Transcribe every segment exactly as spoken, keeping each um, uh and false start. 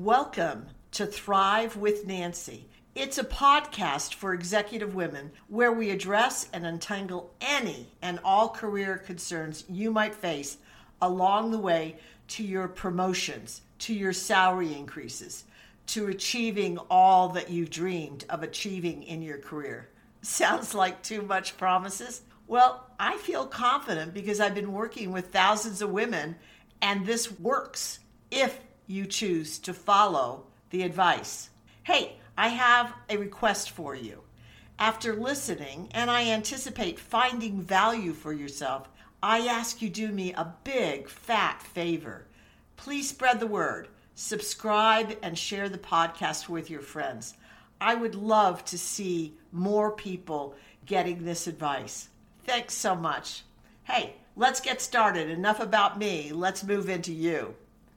Welcome to Thrive with Nancy. It's a podcast for executive women where we address and untangle any and all career concerns you might face along the way to your promotions, to your salary increases, to achieving all that you dreamed of achieving in your career. Sounds like too much promises? Well, I feel confident because I've been working with thousands of women, and this works if you choose to follow the advice. Hey, I have a request for you. After listening, and I anticipate finding value for yourself, I ask you do me a big, fat favor. Please spread the word, subscribe, and share the podcast with your friends. I would love to see more people getting this advice. Thanks so much. Hey, let's get started. Enough about me. Let's move into you.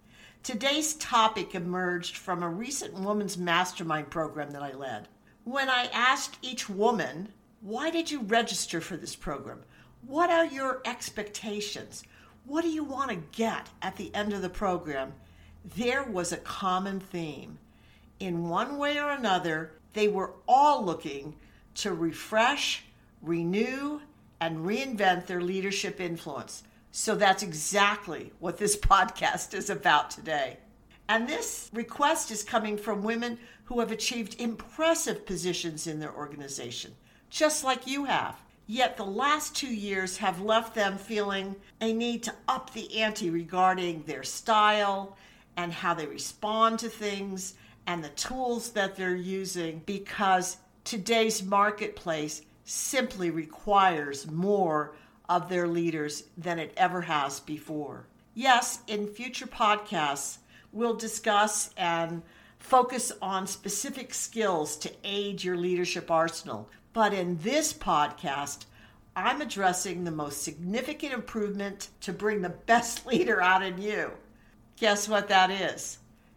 Today's topic emerged from a recent women's mastermind program that I led. When I asked each woman, why did you register for this program? What are your expectations? What do you want to get at the end of the program? There was a common theme. In one way or another, they were all looking to refresh, renew, and reinvent their leadership influence. So that's exactly what this podcast is about today. And this request is coming from women who have achieved impressive positions in their organization, just like you have. Yet the last two years have left them feeling a need to up the ante regarding their style and how they respond to things and the tools that they're using, because today's marketplace simply requires more of their leaders than it ever has before. Yes, in future podcasts, we'll discuss and focus on specific skills to aid your leadership arsenal. But in this podcast, I'm addressing the most significant improvement to bring the best leader out in you. Guess what that is?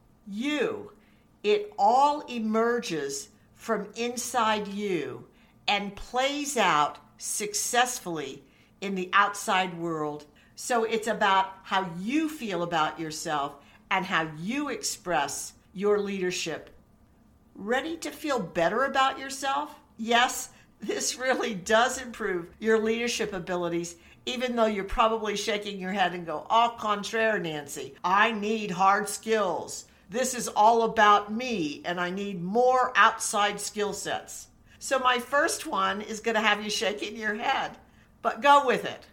You. It all emerges from inside you and plays out successfully in the outside world. So it's about how you feel about yourself and how you express your leadership. Ready to feel better about yourself? Yes, this really does improve your leadership abilities, even though you're probably shaking your head and go, au contraire, Nancy, I need hard skills. This is all about me, and I need more outside skill sets. So my first one is going to have you shaking your head, but go with it.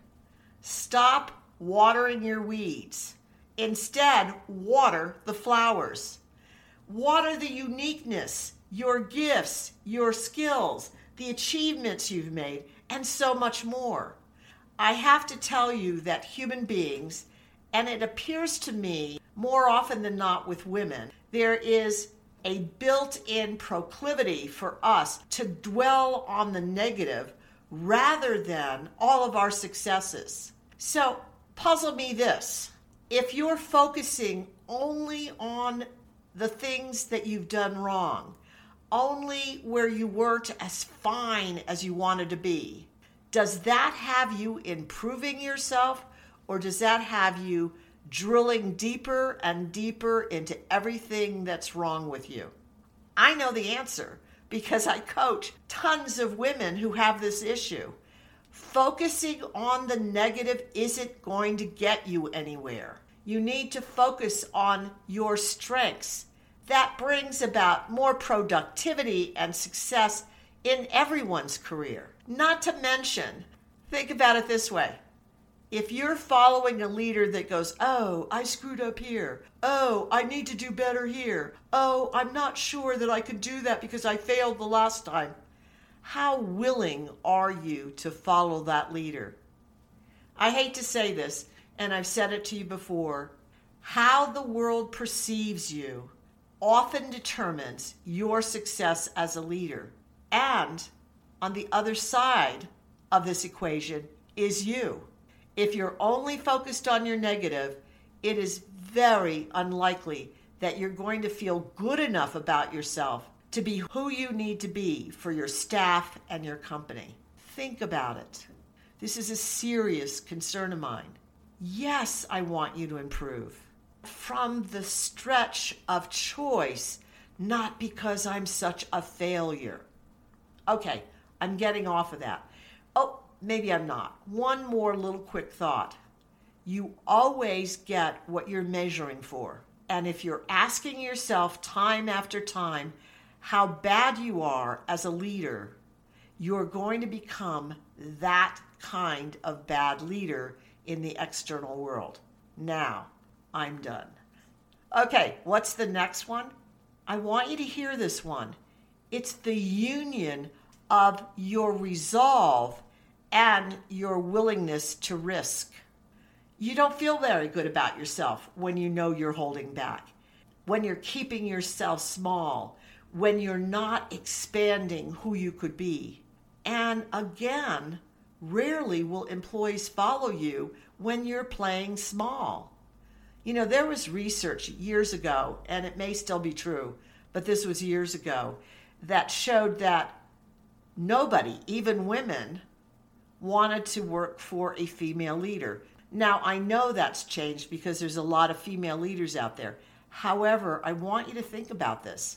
Stop watering your weeds. Instead, water the flowers. Water the uniqueness, your gifts, your skills, the achievements you've made, and so much more. I have to tell you that human beings, and it appears to me more often than not with women, there is a built-in proclivity for us to dwell on the negative rather than all of our successes. So, puzzle me this. If you're focusing only on the things that you've done wrong, only where you weren't as fine as you wanted to be, does that have you improving yourself, or does that have you drilling deeper and deeper into everything that's wrong with you? I know the answer because I coach tons of women who have this issue. Focusing on the negative isn't going to get you anywhere. You need to focus on your strengths. That brings about more productivity and success in everyone's career. Not to mention, think about it this way. If you're following a leader that goes, oh, I screwed up here. Oh, I need to do better here. Oh, I'm not sure that I can do that because I failed the last time. How willing are you to follow that leader? I hate to say this, and I've said it to you before. How the world perceives you often determines your success as a leader. And on the other side of this equation is you. If you're only focused on your negative, it is very unlikely that you're going to feel good enough about yourself to be who you need to be for your staff and your company. Think about it. This is a serious concern of mine. Yes, I want you to improve. from the stretch of choice, not because I'm such a failure. Okay, I'm getting off of that. Oh, maybe I'm not. One more little quick thought. You always get what you're measuring for. And if you're asking yourself time after time how bad you are as a leader, you're going to become that kind of bad leader in the external world. Now, I'm done. Okay, what's the next one? I want you to hear this one. It's the union of your resolve and your willingness to risk. You don't feel very good about yourself when you know you're holding back, when you're keeping yourself small, when you're not expanding who you could be. And again, rarely will employees follow you when you're playing small. You know, there was research years ago, and it may still be true, but this was years ago, that showed that nobody, even women, wanted to work for a female leader. Now, I know that's changed because there's a lot of female leaders out there. However, I want you to think about this.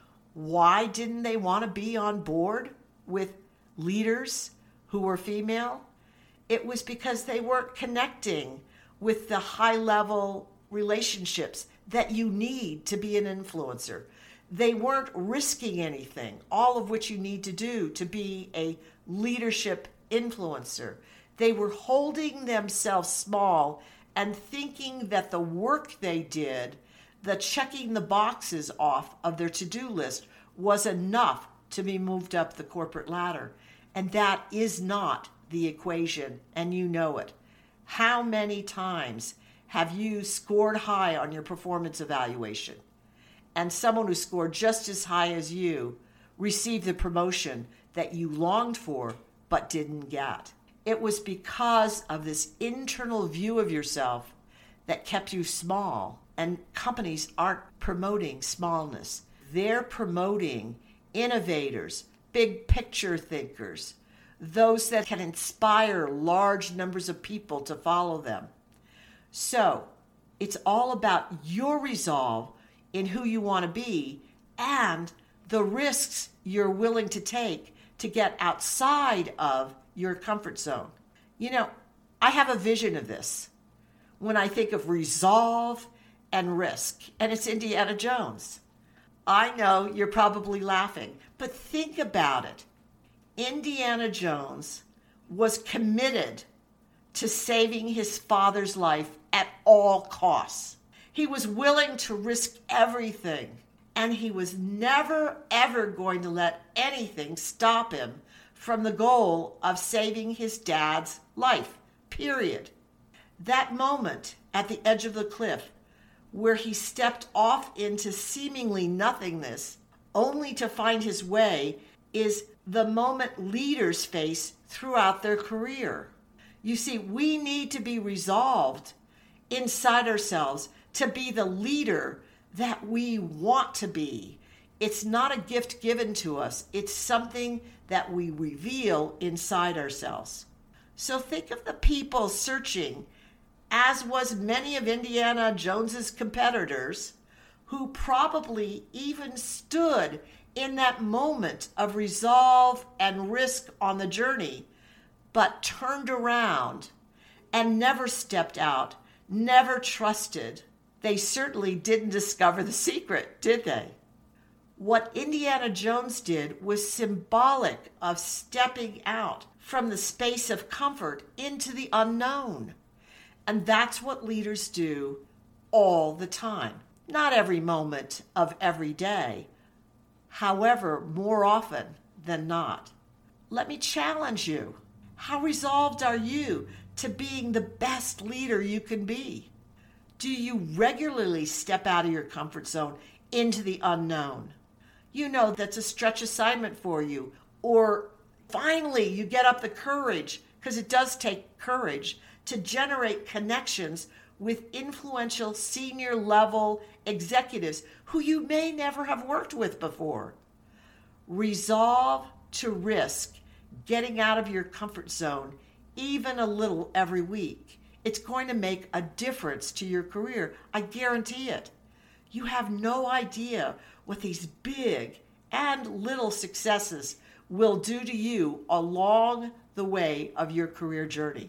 Why didn't they want to be on board with leaders who were female? It was because they weren't connecting with the high-level relationships that you need to be an influencer. They weren't risking anything, all of which you need to do to be a leadership influencer. They were holding themselves small and thinking that the work they did, the checking the boxes off of their to-do list, was enough to be moved up the corporate ladder. And that is not the equation, and you know it. How many times have you scored high on your performance evaluation, and someone who scored just as high as you received the promotion that you longed for but didn't get? It was because of this internal view of yourself that kept you small. And companies aren't promoting smallness. They're promoting innovators, big picture thinkers, those that can inspire large numbers of people to follow them. So it's all about your resolve in who you want to be and the risks you're willing to take to get outside of your comfort zone. You know, I have a vision of this when I think of resolve and risk, and it's Indiana Jones. I know you're probably laughing, but think about it. Indiana Jones was committed to saving his father's life at all costs. He was willing to risk everything, and he was never, ever going to let anything stop him from the goal of saving his dad's life, period. That moment at the edge of the cliff where he stepped off into seemingly nothingness only to find his way is the moment leaders face throughout their career. You see, we need to be resolved inside ourselves to be the leader that we want to be. It's not a gift given to us. It's something that we reveal inside ourselves. So think of the people searching, as was many of Indiana Jones's competitors, who probably even stood in that moment of resolve and risk on the journey, but turned around and never stepped out, never trusted. They certainly didn't discover the secret, did they? What Indiana Jones did was symbolic of stepping out from the space of comfort into the unknown. And that's what leaders do all the time. Not every moment of every day. However, more often than not. Let me challenge you. How resolved are you to being the best leader you can be? Do you regularly step out of your comfort zone into the unknown? You know that's a stretch assignment for you. Or finally you get up the courage, because it does take courage, to generate connections with influential senior level executives who you may never have worked with before. Resolve to risk getting out of your comfort zone even a little every week It's going to make a difference to your career. I guarantee it. You have no idea what these big and little successes will do to you along the way of your career journey.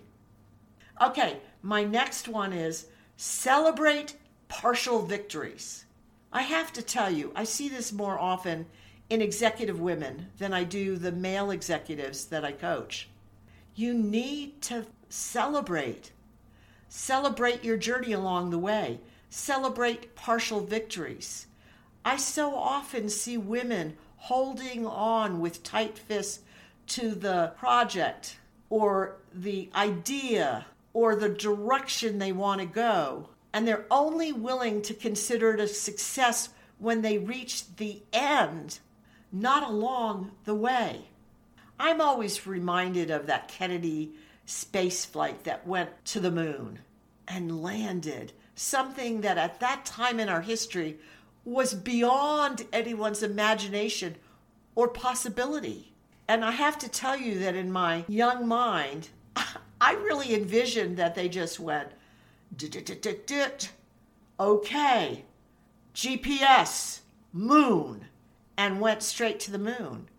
Okay, my next one is celebrate partial victories. I have to tell you, I see this more often in executive women than I do the male executives that I coach. You need to celebrate. Celebrate your journey along the way. Celebrate partial victories. I so often see women holding on with tight fists to the project or the idea or the direction they want to go, and they're only willing to consider it a success when they reach the end, not along the way. I'm always reminded of that Kennedy space flight that went to the moon and landed, something that at that time in our history was beyond anyone's imagination or possibility. And I have to tell you that in my young mind, I really envisioned that they just went, dit-dit-dit-dit, okay, G P S, moon, and went straight to the moon.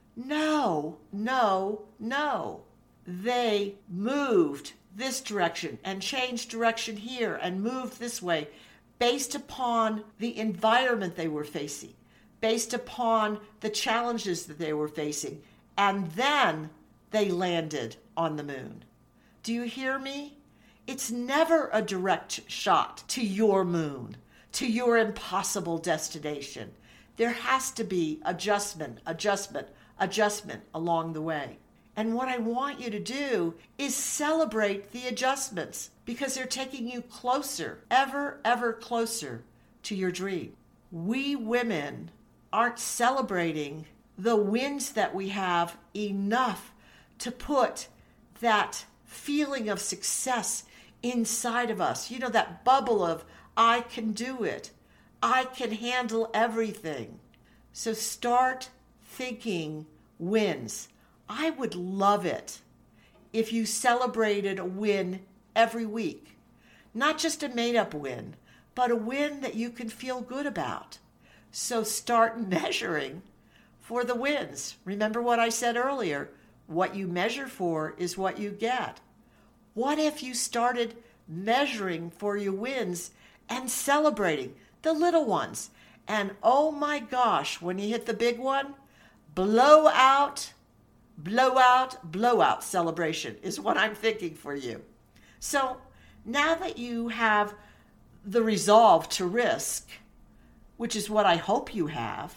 No, no, no. They moved this direction and changed direction here and moved this way based upon the environment they were facing, based upon the challenges that they were facing, and then they landed on the moon. Do you hear me? It's never a direct shot to your moon, to your impossible destination. There has to be adjustment, adjustment, adjustment along the way. And what I want you to do is celebrate the adjustments because they're taking you closer, ever, ever closer to your dream. We women aren't celebrating the wins that we have enough to put that feeling of success inside of us. You know, that bubble of, I can do it. I can handle everything. So start thinking wins. I would love it if you celebrated a win every week. Not just a made-up win, but a win that you can feel good about. So start measuring for the wins. Remember what I said earlier? What you measure for is what you get. What if you started measuring for your wins and celebrating the little ones? And oh my gosh, when you hit the big one, blow out, blow out, blow out celebration is what I'm thinking for you. So now that you have the resolve to risk, which is what I hope you have,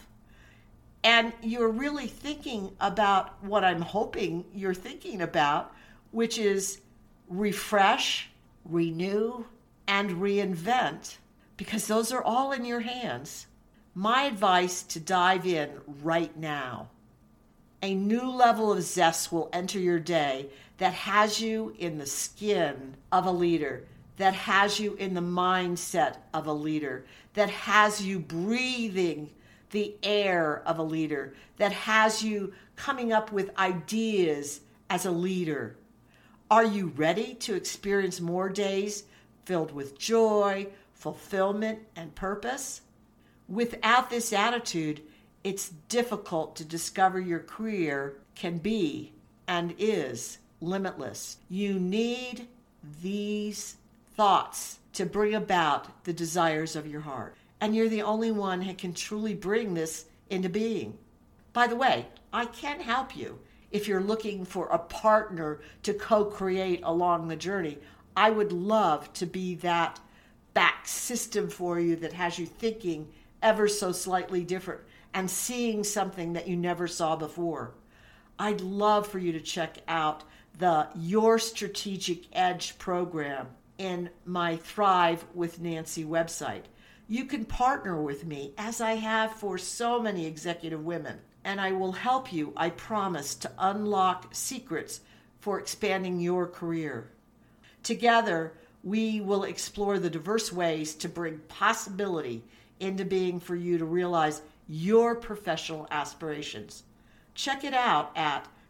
and you're really thinking about what I'm hoping you're thinking about, which is refresh, renew, and reinvent, because those are all in your hands. My advice to dive in right now. A new level of zest will enter your day that has you in the skin of a leader, that has you in the mindset of a leader, that has you breathing the air of a leader, that has you coming up with ideas as a leader. Are you ready to experience more days filled with joy, fulfillment, and purpose? Without this attitude, it's difficult to discover your career can be and is limitless. You need these thoughts to bring about the desires of your heart. And you're the only one who can truly bring this into being. By the way, I can help you. If you're looking for a partner to co-create along the journey, I would love to be that back system for you that has you thinking ever so slightly different and seeing something that you never saw before. I'd love for you to check out the Your Strategic Edge program in my Thrive with Nancy website. You can partner with me, as I have for so many executive women, and I will help you, I promise, to unlock secrets for expanding your career. Together, we will explore the diverse ways to bring possibility into being for you to realize your professional aspirations. Check it out at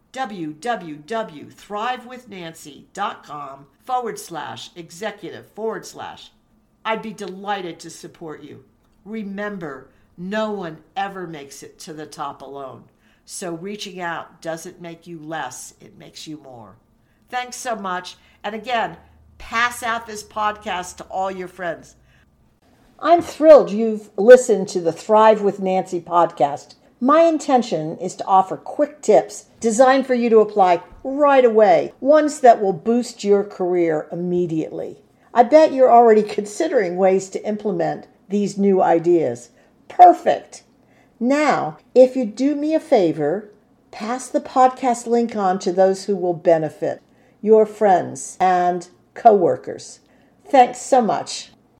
www.thrivewithnancy.com forward slash executive forward slash. I'd be delighted to support you. Remember, no one ever makes it to the top alone. So reaching out doesn't make you less, it makes you more. Thanks so much. And again, pass out this podcast to all your friends. I'm thrilled you've listened to the Thrive with Nancy podcast. My intention is to offer quick tips designed for you to apply right away, ones that will boost your career immediately. I bet you're already considering ways to implement these new ideas. Perfect. Now, if you do me a favor, pass the podcast link on to those who will benefit, your friends and coworkers. Thanks so much.